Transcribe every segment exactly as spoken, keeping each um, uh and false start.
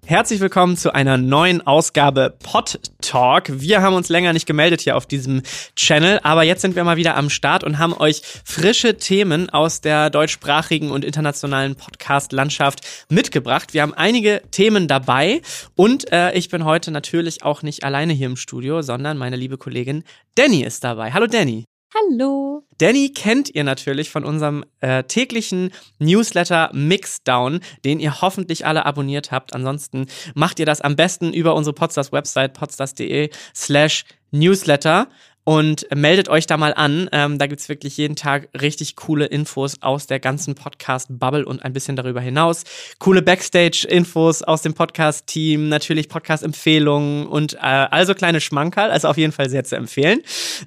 Herzlich willkommen zu einer neuen Ausgabe Pod Talk. Wir haben uns länger nicht gemeldet hier auf diesem Channel, aber jetzt sind wir mal wieder am Start und haben euch frische Themen aus der deutschsprachigen und internationalen Podcast-Landschaft mitgebracht. Wir haben einige Themen dabei und äh, ich bin heute natürlich auch nicht alleine hier im Studio, sondern meine liebe Kollegin Danny ist dabei. Hallo Danny. Hallo. Danny kennt ihr natürlich von unserem äh, täglichen Newsletter Mixdown, den ihr hoffentlich alle abonniert habt. Ansonsten macht ihr das am besten über unsere Podstars-Website podstars.de slash Newsletter und meldet euch da mal an. Ähm, da gibt's wirklich jeden Tag richtig coole Infos aus der ganzen Podcast-Bubble und ein bisschen darüber hinaus. Coole Backstage-Infos aus dem Podcast-Team, natürlich Podcast-Empfehlungen und äh, also kleine Schmankerl, also auf jeden Fall sehr zu empfehlen.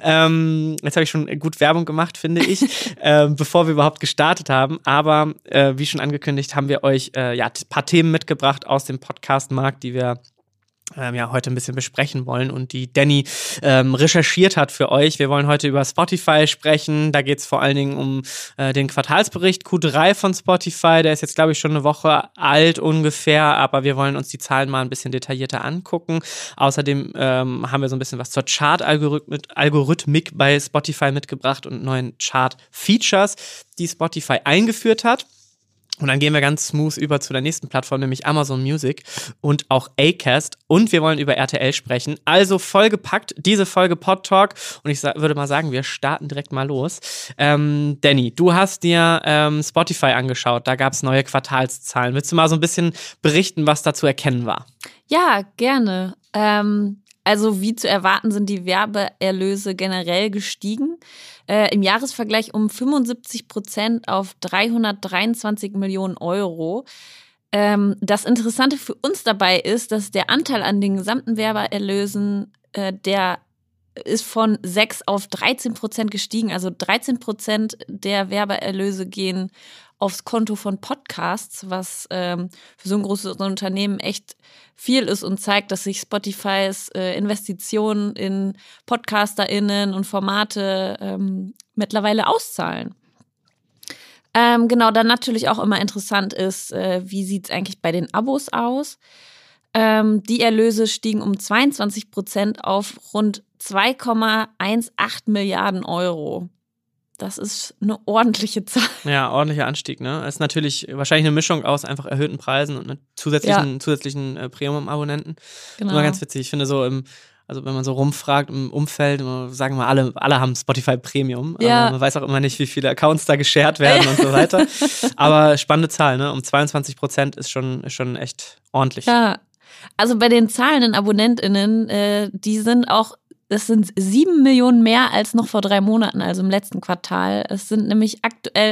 Ähm, jetzt habe ich schon gut Werbung gemacht, finde ich, äh, bevor wir überhaupt gestartet haben. Aber äh, wie schon angekündigt, haben wir euch äh, ja, ein paar Themen mitgebracht aus dem Podcast-Markt, die wir Ähm, ja, heute ein bisschen besprechen wollen und die Danny ähm, recherchiert hat für euch. Wir wollen heute über Spotify sprechen. Da geht es vor allen Dingen um äh, den Quartalsbericht Q drei von Spotify. Der ist jetzt, glaube ich, schon eine Woche alt ungefähr, aber wir wollen uns die Zahlen mal ein bisschen detaillierter angucken. Außerdem ähm, haben wir so ein bisschen was zur Chart-Algorithmik bei Spotify mitgebracht und neuen Chart-Features, die Spotify eingeführt hat. Und dann gehen wir ganz smooth über zu der nächsten Plattform, nämlich Amazon Music und auch Acast. Und wir wollen über R T L sprechen. Also vollgepackt, diese Folge Pod Talk. Und ich sa- würde mal sagen, wir starten direkt mal los. Ähm, Danny, du hast dir ähm, Spotify angeschaut. Da gab es neue Quartalszahlen. Willst du mal so ein bisschen berichten, was da zu erkennen war? Ja, gerne. Ähm, also wie zu erwarten sind die Werbeerlöse generell gestiegen. Äh, im Jahresvergleich um fünfundsiebzig Prozent auf dreihundertdreiundzwanzig Millionen Euro. Ähm, das Interessante für uns dabei ist, dass der Anteil an den gesamten Werbeerlösen, äh, der ist von sechs auf dreizehn Prozent gestiegen. Also dreizehn Prozent der Werbeerlöse gehen aufs Konto von Podcasts, was ähm, für so ein großes Unternehmen echt viel ist und zeigt, dass sich Spotifys äh, Investitionen in PodcasterInnen und Formate ähm, mittlerweile auszahlen. Ähm, genau, dann natürlich auch immer interessant ist, äh, wie sieht es eigentlich bei den Abos aus? Ähm, die Erlöse stiegen um zweiundzwanzig Prozent auf rund zwei Komma achtzehn Milliarden Euro. Das ist eine ordentliche Zahl. Ja, ordentlicher Anstieg, ne? Das ist natürlich wahrscheinlich eine Mischung aus einfach erhöhten Preisen und ne, zusätzlichen, ja. zusätzlichen äh, Premium-Abonnenten. Genau. Immer ganz witzig. Ich finde so im, also wenn man so rumfragt im Umfeld, sagen wir alle, alle haben Spotify Premium. Ja. Aber man weiß auch immer nicht, wie viele Accounts da geshared werden und so weiter. Aber spannende Zahl, ne? Um zweiundzwanzig Prozent ist schon, ist schon echt ordentlich. Ja, also bei den zahlenden AbonnentInnen, äh, die sind auch Das sind sieben Millionen mehr als noch vor drei Monaten, also im letzten Quartal. Es sind nämlich aktuell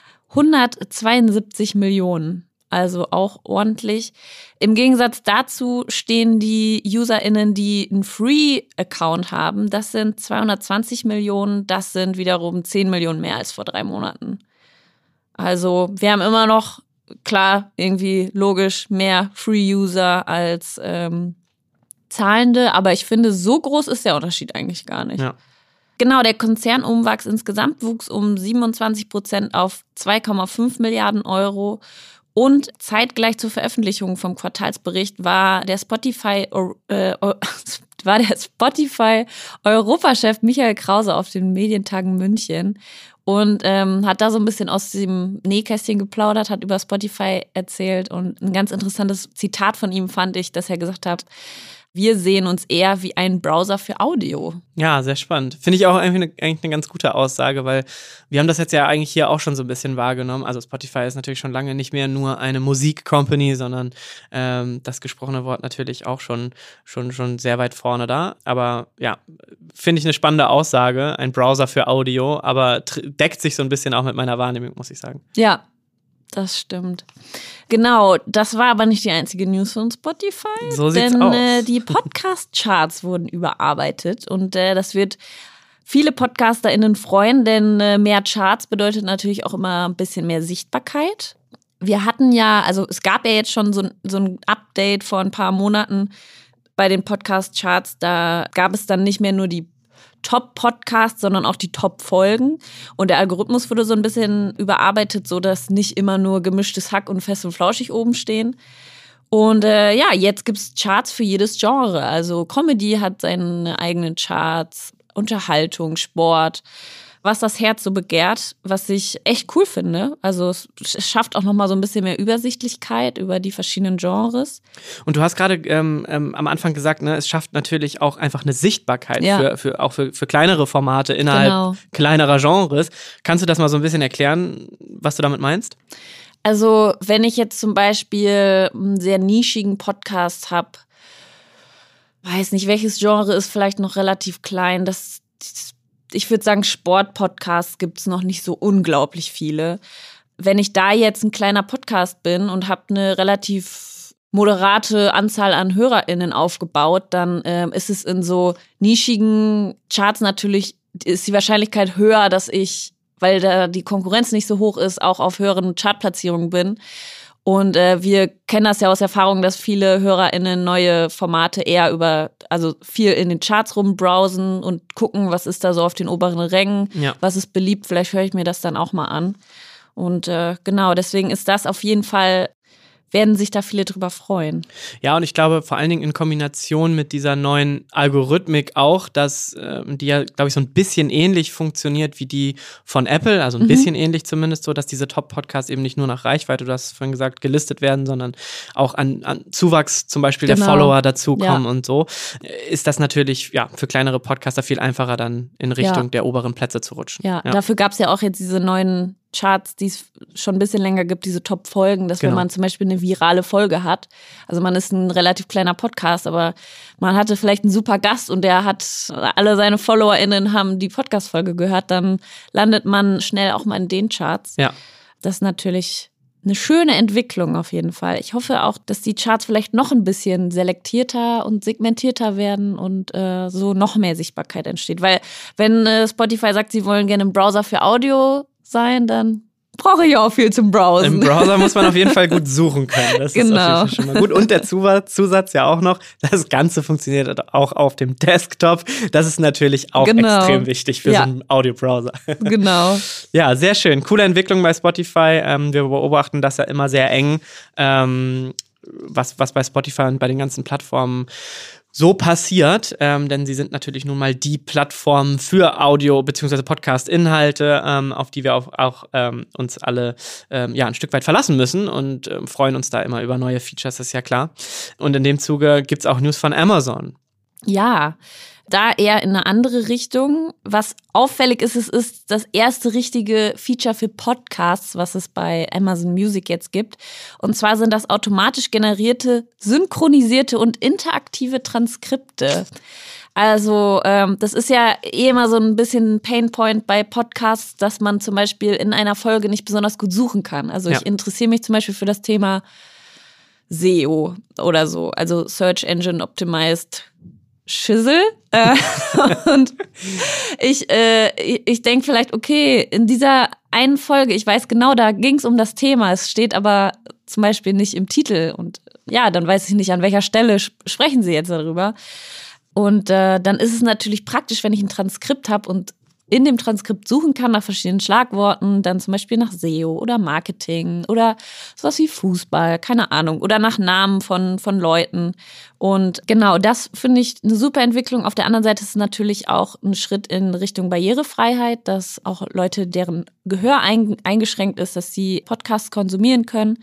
hundertzweiundsiebzig Millionen, also auch ordentlich. Im Gegensatz dazu stehen die UserInnen, die einen Free-Account haben, das sind zweihundertzwanzig Millionen, das sind wiederum zehn Millionen mehr als vor drei Monaten. Also wir haben immer noch, klar, irgendwie logisch, mehr Free-User als ähm, Zahlende, aber ich finde, so groß ist der Unterschied eigentlich gar nicht. Ja. Genau, der Konzernumwachs insgesamt wuchs um siebenundzwanzig Prozent auf zwei Komma fünf Milliarden Euro und zeitgleich zur Veröffentlichung vom Quartalsbericht war der Spotify äh, war der Spotify Europachef Michael Krause auf den Medientagen München und ähm, hat da so ein bisschen aus dem Nähkästchen geplaudert, hat über Spotify erzählt und ein ganz interessantes Zitat von ihm fand ich, dass er gesagt hat, wir sehen uns eher wie ein Browser für Audio. Ja, sehr spannend. Finde ich auch eigentlich eine, eigentlich eine ganz gute Aussage, weil wir haben das jetzt ja eigentlich hier auch schon so ein bisschen wahrgenommen. Also Spotify ist natürlich schon lange nicht mehr nur eine Musik-Company, sondern ähm, das gesprochene Wort natürlich auch schon, schon, schon sehr weit vorne da. Aber ja, finde ich eine spannende Aussage, ein Browser für Audio, aber tr- deckt sich so ein bisschen auch mit meiner Wahrnehmung, muss ich sagen. Ja, das stimmt. Genau, das war aber nicht die einzige News von Spotify. So sieht's denn, aus. Äh, die Podcast-Charts wurden überarbeitet und äh, das wird viele PodcasterInnen freuen, denn äh, mehr Charts bedeutet natürlich auch immer ein bisschen mehr Sichtbarkeit. Wir hatten ja, also es gab ja jetzt schon so, so ein Update vor ein paar Monaten bei den Podcast-Charts, da gab es dann nicht mehr nur die Top-Podcasts, sondern auch die Top-Folgen. Und der Algorithmus wurde so ein bisschen überarbeitet, so dass nicht immer nur gemischtes Hack und fest und flauschig oben stehen. Und äh, ja, jetzt gibt es Charts für jedes Genre. Also Comedy hat seine eigenen Charts, Unterhaltung, Sport, was das Herz so begehrt, was ich echt cool finde. Also es schafft auch nochmal so ein bisschen mehr Übersichtlichkeit über die verschiedenen Genres. Und du hast gerade ähm, ähm, am Anfang gesagt, ne, es schafft natürlich auch einfach eine Sichtbarkeit Ja. für, für, auch für, für kleinere Formate innerhalb Genau. kleinerer Genres. Kannst du das mal so ein bisschen erklären, was du damit meinst? Also wenn ich jetzt zum Beispiel einen sehr nischigen Podcast habe, weiß nicht, welches Genre ist vielleicht noch relativ klein. Das, ich würde sagen, Sportpodcasts gibt es noch nicht so unglaublich viele. Wenn ich da jetzt ein kleiner Podcast bin und habe eine relativ moderate Anzahl an HörerInnen aufgebaut, dann ähm, ist es in so nischigen Charts natürlich, ist die Wahrscheinlichkeit höher, dass ich, weil da die Konkurrenz nicht so hoch ist, auch auf höheren Chartplatzierungen bin. Und äh, wir kennen das ja aus Erfahrung, dass viele HörerInnen neue Formate eher über, also viel in den Charts rumbrowsen und gucken, was ist da so auf den oberen Rängen, Ja. was ist beliebt, vielleicht höre ich mir das dann auch mal an. Und äh, genau, deswegen ist das auf jeden Fall, werden sich da viele drüber freuen. Ja, und ich glaube vor allen Dingen in Kombination mit dieser neuen Algorithmik auch, dass ähm, die ja, glaube ich, so ein bisschen ähnlich funktioniert wie die von Apple, also ein Mhm. bisschen ähnlich zumindest so, dass diese Top-Podcasts eben nicht nur nach Reichweite, du hast es vorhin gesagt, gelistet werden, sondern auch an, an Zuwachs zum Beispiel der Genau. Follower dazukommen Ja. und so, äh, ist das natürlich ja für kleinere Podcaster viel einfacher dann in Richtung Ja. der oberen Plätze zu rutschen. Ja, dafür gab es ja auch jetzt diese neuen Charts, die es schon ein bisschen länger gibt, diese Top-Folgen, dass Genau. wenn man zum Beispiel eine virale Folge hat, also man ist ein relativ kleiner Podcast, aber man hatte vielleicht einen super Gast und der hat, alle seine FollowerInnen haben die Podcast-Folge gehört, dann landet man schnell auch mal in den Charts. Ja. Das ist natürlich eine schöne Entwicklung auf jeden Fall. Ich hoffe auch, dass die Charts vielleicht noch ein bisschen selektierter und segmentierter werden und äh, so noch mehr Sichtbarkeit entsteht. Weil wenn äh, Spotify sagt, sie wollen gerne im Browser für Audio sein, dann brauche ich auch viel zum Browsen. Im Browser muss man auf jeden Fall gut suchen können. Das Genau. ist auf jeden Fall schon mal gut. Und der Zusatz, Zusatz ja auch noch, das Ganze funktioniert auch auf dem Desktop. Das ist natürlich auch Genau. extrem wichtig für Ja. so einen Audiobrowser. Genau. Ja, sehr schön. Coole Entwicklung bei Spotify. Ähm, wir beobachten das ja immer sehr eng, ähm, was, was bei Spotify und bei den ganzen Plattformen so passiert, ähm, denn sie sind natürlich nun mal die Plattform für Audio- bzw. Podcast-Inhalte, ähm, auf die wir auch, auch ähm, uns alle ähm, ja, ein Stück weit verlassen müssen und ähm, freuen uns da immer über neue Features, ist ja klar. Und in dem Zuge gibt es auch News von Amazon. Ja, da eher in eine andere Richtung. Was auffällig ist, es ist das erste richtige Feature für Podcasts, was es bei Amazon Music jetzt gibt. Und zwar sind das automatisch generierte, synchronisierte und interaktive Transkripte. Also ähm, das ist ja eh immer so ein bisschen ein Painpoint bei Podcasts, dass man zum Beispiel in einer Folge nicht besonders gut suchen kann. Also Ja. ich interessiere mich zum Beispiel für das Thema S E O oder so, also Search Engine Optimized Schissel. Äh, und ich, äh, ich denke vielleicht, okay, in dieser einen Folge, ich weiß genau, da ging es um das Thema, es steht aber zum Beispiel nicht im Titel. Und ja, dann weiß ich nicht, an welcher Stelle sp- sprechen sie jetzt darüber. Und äh, dann ist es natürlich praktisch, wenn ich ein Transkript habe und in dem Transkript suchen kann nach verschiedenen Schlagworten, dann zum Beispiel nach S E O oder Marketing oder sowas wie Fußball, keine Ahnung, oder nach Namen von, von Leuten. Und genau, das finde ich eine super Entwicklung. Auf der anderen Seite ist es natürlich auch ein Schritt in Richtung Barrierefreiheit, dass auch Leute, deren Gehör ein, eingeschränkt ist, dass sie Podcasts konsumieren können.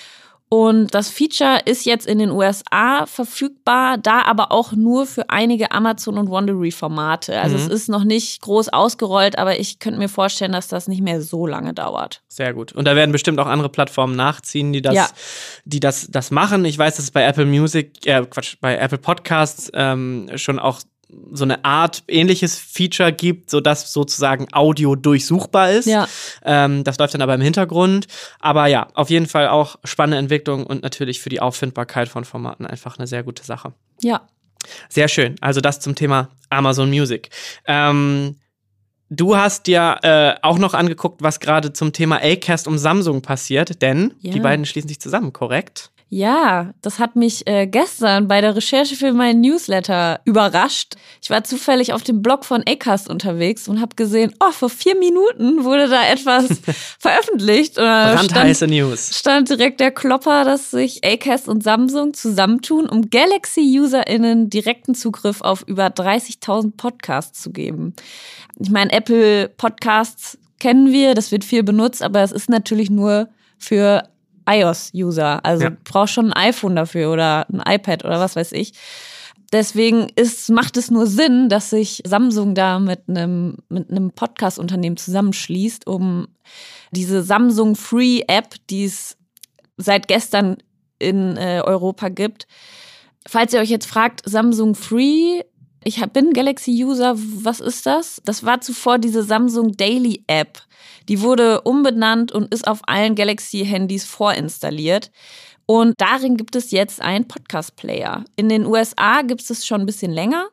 Und das Feature ist jetzt in den U S A verfügbar, da aber auch nur für einige Amazon- und Wondery-Formate. Also Mhm. es ist noch nicht groß ausgerollt, aber ich könnte mir vorstellen, dass das nicht mehr so lange dauert. Sehr gut. Und da werden bestimmt auch andere Plattformen nachziehen, die das, Ja. die das, das machen. Ich weiß, dass es bei Apple Music, äh, Quatsch, bei Apple Podcasts ähm, schon auch so eine Art ähnliches Feature gibt, sodass sozusagen Audio durchsuchbar ist. Ja. Ähm, das läuft dann aber im Hintergrund. Aber ja, auf jeden Fall auch spannende Entwicklung und natürlich für die Auffindbarkeit von Formaten einfach eine sehr gute Sache. Ja. Sehr schön. Also das zum Thema Amazon Music. Ähm, du hast dir äh, auch noch angeguckt, was gerade zum Thema Acast um Samsung passiert, denn Ja. die beiden schließen sich zusammen, korrekt? Ja, das hat mich äh, gestern bei der Recherche für meinen Newsletter überrascht. Ich war zufällig auf dem Blog von Acast unterwegs und habe gesehen, oh, vor vier Minuten wurde da etwas veröffentlicht. Brandheiße stand, News. Stand direkt der Klopper, dass sich Acast und Samsung zusammentun, um Galaxy-UserInnen direkten Zugriff auf über dreißigtausend Podcasts zu geben. Ich meine, Apple Podcasts kennen wir, das wird viel benutzt, aber es ist natürlich nur für iOS-User. Also ja. Du brauchst schon ein iPhone dafür oder ein iPad oder was weiß ich. Deswegen ist, macht es nur Sinn, dass sich Samsung da mit einem, mit einem Podcast-Unternehmen zusammenschließt, um diese Samsung Free App, die es seit gestern in äh, Europa gibt. Falls ihr euch jetzt fragt, Samsung Free, ich hab, bin Galaxy-User, was ist das? Das war zuvor diese Samsung Daily App. Die wurde umbenannt und ist auf allen Galaxy-Handys vorinstalliert. Und darin gibt es jetzt einen Podcast-Player. In den U S A gibt es das schon ein bisschen länger.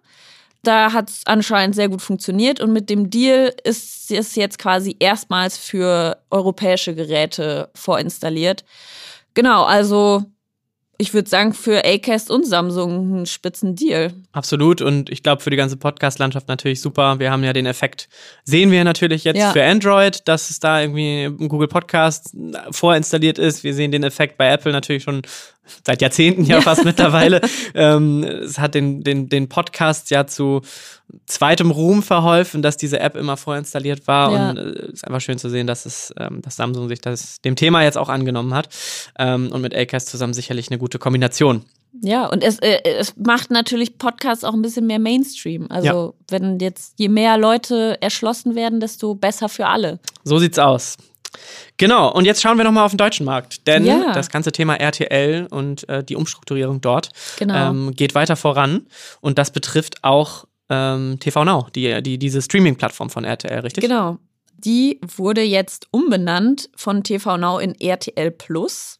Da hat es anscheinend sehr gut funktioniert. Und mit dem Deal ist es jetzt quasi erstmals für europäische Geräte vorinstalliert. Genau, also ich würde sagen, für Acast und Samsung ein spitzen Deal. Absolut, und ich glaube für die ganze Podcast-Landschaft natürlich super. Wir haben ja den Effekt, sehen wir natürlich jetzt ja. für Android, dass es da irgendwie ein Google Podcast vorinstalliert ist. Wir sehen den Effekt bei Apple natürlich schon seit Jahrzehnten ja fast mittlerweile. Ähm, es hat den, den, den Podcast ja zu zweitem Ruhm verholfen, dass diese App immer vorinstalliert war. Ja. Und es äh, ist einfach schön zu sehen, dass es, ähm, dass Samsung sich das, dem Thema jetzt auch angenommen hat. Ähm, und mit Acast zusammen sicherlich eine gute Kombination. Ja, und es, äh, es macht natürlich Podcasts auch ein bisschen mehr Mainstream. Also ja. wenn jetzt je mehr Leute erschlossen werden, desto besser für alle. So sieht's aus. Genau, und jetzt schauen wir nochmal auf den deutschen Markt, denn ja. das ganze Thema R T L und äh, die Umstrukturierung dort genau. ähm, geht weiter voran und das betrifft auch ähm, T V Now, die, die, diese Streaming-Plattform von R T L, richtig? Genau, die wurde jetzt umbenannt von T V Now in R T L Plus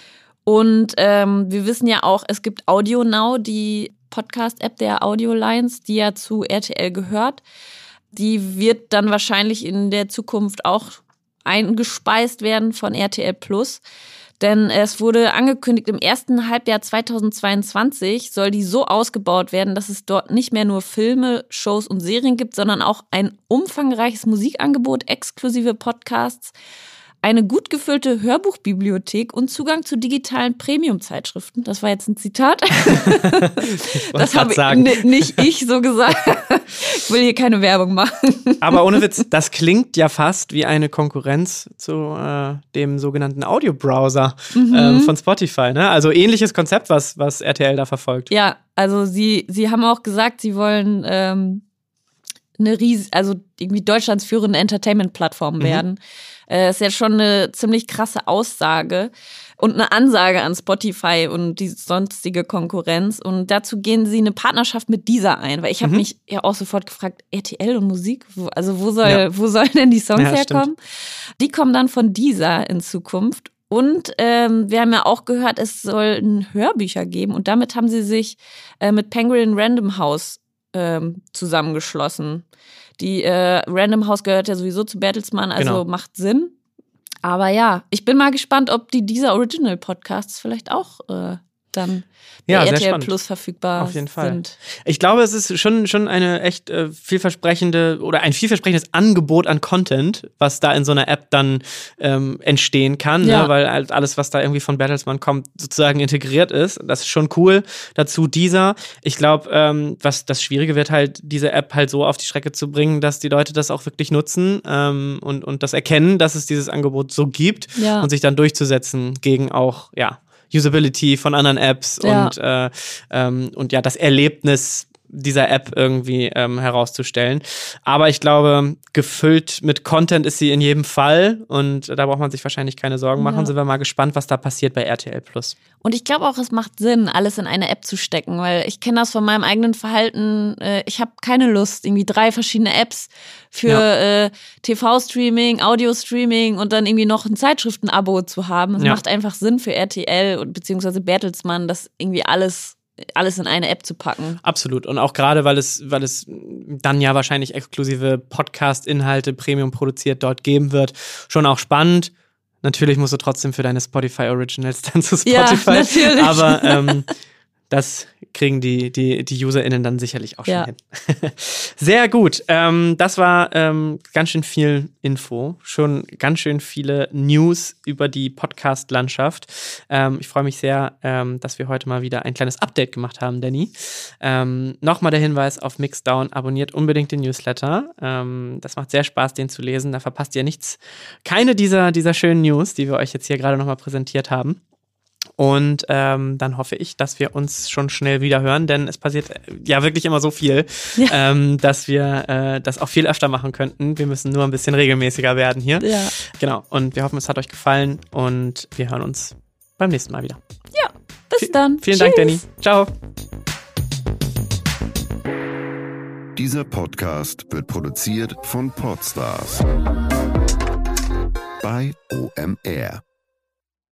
und ähm, wir wissen ja auch, es gibt Audio Now, die Podcast-App der Audiolines, die ja zu R T L gehört. Die wird dann wahrscheinlich in der Zukunft auch eingespeist werden von R T L Plus. Denn es wurde angekündigt, im ersten Halbjahr zweitausendzweiundzwanzig soll die so ausgebaut werden, dass es dort nicht mehr nur Filme, Shows und Serien gibt, sondern auch ein umfangreiches Musikangebot, exklusive Podcasts, eine gut gefüllte Hörbuchbibliothek und Zugang zu digitalen Premium-Zeitschriften. Das war jetzt ein Zitat. Das habe n- nicht ich so gesagt. Ich will hier keine Werbung machen. Aber ohne Witz, das klingt ja fast wie eine Konkurrenz zu äh, dem sogenannten Audio-Browser mhm. ähm, von Spotify. Ne? Also ähnliches Konzept, was, was R T L da verfolgt. Ja, also sie, sie haben auch gesagt, sie wollen ähm, eine ries- also irgendwie Deutschlands führende Entertainment-Plattform werden. Mhm. Äh, ist ja schon eine ziemlich krasse Aussage und eine Ansage an Spotify und die sonstige Konkurrenz. Und dazu gehen sie eine Partnerschaft mit Deezer ein, weil ich habe mhm. mich ja auch sofort gefragt, R T L und Musik, wo, also wo soll, ja. wo sollen denn die Songs ja, herkommen? Stimmt. Die kommen dann von Deezer in Zukunft. Und ähm, wir haben ja auch gehört, es soll Hörbücher geben und damit haben sie sich äh, mit Penguin Random House ähm, zusammengeschlossen. Die äh, Random House gehört ja sowieso zu Bertelsmann, also genau. macht Sinn. Aber ja, ich bin mal gespannt, ob die dieser Original Podcasts vielleicht auch äh, dann bei ja, R T L Plus verfügbar Auf jeden Fall. sind. Ich glaube, es ist schon, schon eine echt äh, vielversprechende oder ein vielversprechendes Angebot an Content, was da in so einer App dann ähm, entstehen kann, ja. ne? Weil halt alles, was da irgendwie von Bertelsmann kommt, sozusagen integriert ist. Das ist schon cool. Dazu dieser. Ich glaube, ähm, was das Schwierige wird halt, diese App halt so auf die Strecke zu bringen, dass die Leute das auch wirklich nutzen ähm, und, und das erkennen, dass es dieses Angebot so gibt ja. und sich dann durchzusetzen gegen auch, ja, Usability von anderen Apps ja. und, äh, ähm, und ja, das Erlebnis dieser App irgendwie ähm, herauszustellen. Aber ich glaube, gefüllt mit Content ist sie in jedem Fall und da braucht man sich wahrscheinlich keine Sorgen machen. Ja. Sind wir mal gespannt, was da passiert bei R T L Plus. Und ich glaube auch, es macht Sinn, alles in eine App zu stecken, weil ich kenne das von meinem eigenen Verhalten. Äh, ich habe keine Lust, irgendwie drei verschiedene Apps für ja. äh, T V-Streaming, Audio-Streaming und dann irgendwie noch ein Zeitschriften-Abo zu haben. Es ja. macht einfach Sinn für R T L und beziehungsweise Bertelsmann, das irgendwie alles alles in eine App zu packen. Absolut. Und auch gerade, weil es, weil es dann ja wahrscheinlich exklusive Podcast-Inhalte Premium produziert dort geben wird, schon auch spannend. Natürlich musst du trotzdem für deine Spotify Originals dann zu Spotify. Ja, natürlich. Aber ähm, das kriegen die, die, die UserInnen dann sicherlich auch schon Ja. hin. Sehr gut. Ähm, das war ähm, ganz schön viel Info. Schon ganz schön viele News über die Podcast-Landschaft. Ähm, ich freue mich sehr, ähm, dass wir heute mal wieder ein kleines Update gemacht haben, Danny. Ähm, Nochmal der Hinweis auf Mixdown. Abonniert unbedingt den Newsletter. Ähm, das macht sehr Spaß, den zu lesen. Da verpasst ihr nichts. Keine dieser, dieser schönen News, die wir euch jetzt hier gerade nochmal präsentiert haben. Und ähm, dann hoffe ich, dass wir uns schon schnell wieder hören, denn es passiert äh, ja wirklich immer so viel, Ja. ähm, dass wir äh, das auch viel öfter machen könnten. Wir müssen nur ein bisschen regelmäßiger werden hier. Ja. Genau. Und wir hoffen, es hat euch gefallen und wir hören uns beim nächsten Mal wieder. Ja, bis dann. Vielen Tschüss. Dank, Danny. Ciao. Dieser Podcast wird produziert von Podstars bei O M R.